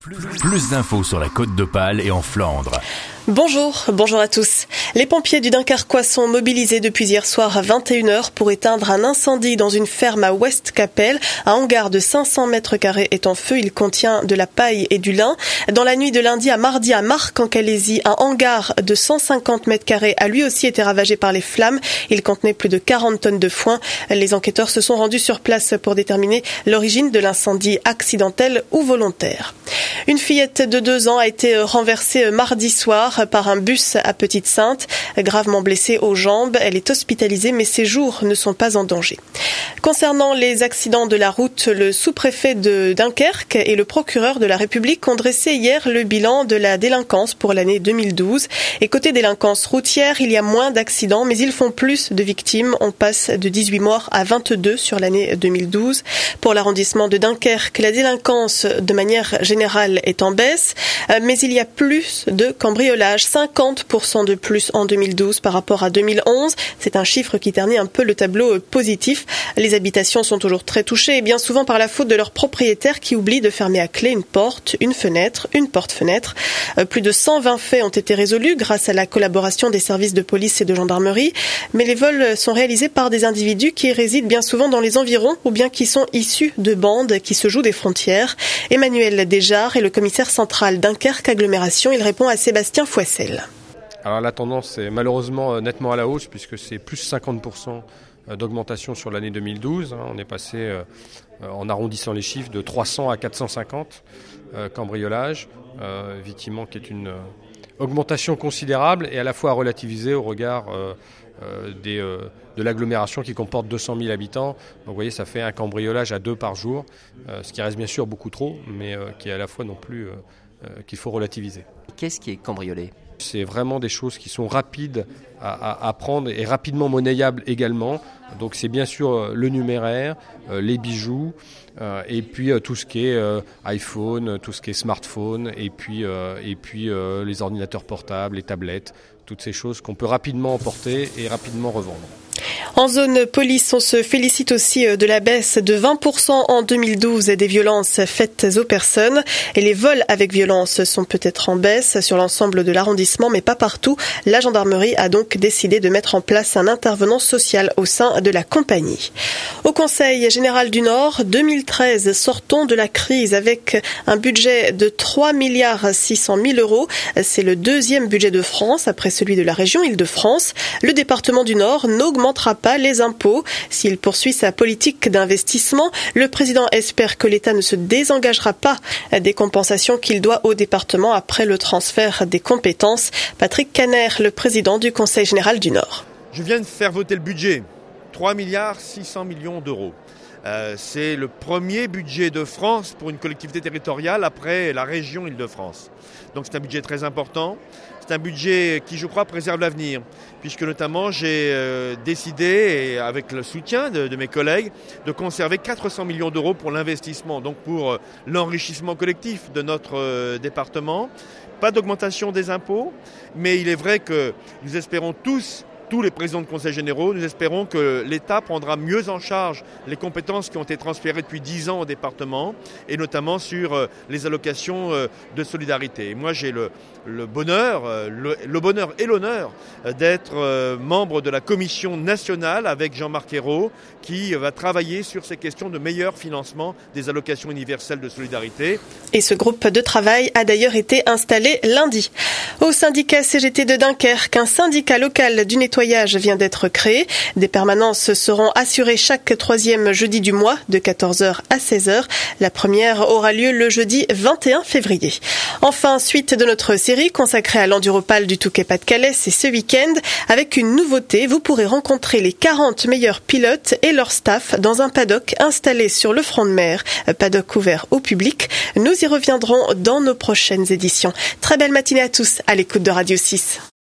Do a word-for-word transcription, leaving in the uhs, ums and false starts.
Plus, plus d'infos sur la Côte d'Opale et en Flandre. Bonjour, bonjour à tous. Les pompiers du Dunkerquois sont mobilisés depuis hier soir à vingt et une heures pour éteindre un incendie dans une ferme à West-Capelle. Un hangar de cinq cents mètres carrés est en feu. Il contient de la paille et du lin. Dans la nuit de lundi à mardi à Marcq en Calaisie, un hangar de cent cinquante mètres carrés a lui aussi été ravagé par les flammes. Il contenait plus de quarante tonnes de foin. Les enquêteurs se sont rendus sur place pour déterminer l'origine de l'incendie accidentel ou volontaire. Une fillette de deux ans a été renversée mardi soir par un bus à Petite-Sainte. Gravement blessée aux jambes, elle est hospitalisée mais ses jours ne sont pas en danger. Concernant les accidents de la route, le sous-préfet de Dunkerque et le procureur de la République ont dressé hier le bilan de la délinquance pour l'année deux mille douze. Et côté délinquance routière, il y a moins d'accidents mais ils font plus de victimes. On passe de dix-huit morts à vingt-deux sur l'année deux mille douze. Pour l'arrondissement de Dunkerque, la délinquance de manière générale est en baisse, mais il y a plus de cambriolages, cinquante pour cent de plus en deux mille douze par rapport à deux mille onze. C'est un chiffre qui ternit un peu le tableau positif. Les habitations sont toujours très touchées et bien souvent par la faute de leurs propriétaires qui oublient de fermer à clé une porte, une fenêtre, une porte-fenêtre. Plus de cent vingt faits ont été résolus grâce à la collaboration des services de police et de gendarmerie. Mais les vols sont réalisés par des individus qui résident bien souvent dans les environs ou bien qui sont issus de bandes qui se jouent des frontières. Emmanuel Desjard est le commissaire central Dunkerque Agglomération. Il répond à Sébastien Fouessel. Alors la tendance est malheureusement nettement à la hausse puisque c'est plus cinquante pour cent d'augmentation sur l'année deux mille douze. On est passé, en arrondissant les chiffres, de trois cents à quatre cent cinquante cambriolages, effectivement qui est une augmentation considérable et à la fois à relativiser au regard des, de l'agglomération qui comporte deux cent mille habitants. Donc vous voyez, ça fait un cambriolage à deux par jour, ce qui reste bien sûr beaucoup trop, mais qui est à la fois non plus qu'il faut relativiser. Qu'est-ce qui est cambriolé ? C'est vraiment des choses qui sont rapides à, à, à prendre et rapidement monnayables également. Donc c'est bien sûr le numéraire, euh, les bijoux, euh, et puis euh, tout ce qui est euh, iPhone, tout ce qui est smartphone, et puis, euh, et puis euh, les ordinateurs portables, les tablettes, toutes ces choses qu'on peut rapidement emporter et rapidement revendre. En zone police, on se félicite aussi de la baisse de vingt pour cent en deux mille douze des violences faites aux personnes. Et les vols avec violence sont peut-être en baisse sur l'ensemble de l'arrondissement, mais pas partout. La gendarmerie a donc décidé de mettre en place un intervenant social au sein de la compagnie. Au Conseil général du Nord, deux mille treize, sortons de la crise avec un budget de trois milliards six cent mille euros. C'est le deuxième budget de France après celui de la région Île-de-France. Le département du Nord n'augmentera pas les impôts. S'il poursuit sa politique d'investissement, le président espère que l'État ne se désengagera pas des compensations qu'il doit au département après le transfert des compétences. Patrick Caner, le président du Conseil général du Nord. Je viens de faire voter le budget, trois milliards six cents millions d'euros. Euh, c'est le premier budget de France pour une collectivité territoriale après la région Île-de-France. Donc c'est un budget très important. C'est un budget qui, je crois, préserve l'avenir, puisque notamment j'ai euh, décidé, et avec le soutien de, de mes collègues, de conserver quatre cents millions d'euros pour l'investissement, donc pour euh, l'enrichissement collectif de notre euh, département. Pas d'augmentation des impôts, mais il est vrai que nous espérons tous, tous les présidents de conseils généraux, nous espérons que l'État prendra mieux en charge les compétences qui ont été transférées depuis dix ans au département, et notamment sur euh, les allocations euh, de solidarité. Et moi, j'ai le, le bonheur, euh, le, le bonheur et l'honneur euh, d'être euh, membre de la commission nationale avec Jean-Marc Ayrault, qui euh, va travailler sur ces questions de meilleur financement des allocations universelles de solidarité. Et ce groupe de travail a d'ailleurs été installé lundi. Au syndicat C G T de Dunkerque, un syndicat local du nettoyage vient d'être créé. Des permanences seront assurées chaque troisième jeudi du mois de quatorze heures à seize heures. La première aura lieu le jeudi vingt et un février. Enfin, suite de notre série consacrée à l'Enduropal du Touquet-Pas-de-Calais, c'est ce week-end. Avec une nouveauté, vous pourrez rencontrer les quarante meilleurs pilotes et leur staff dans un paddock installé sur le front de mer. Paddock ouvert au public. Nous y reviendrons dans nos prochaines éditions. Très belle matinée à tous à l'écoute de Radio six.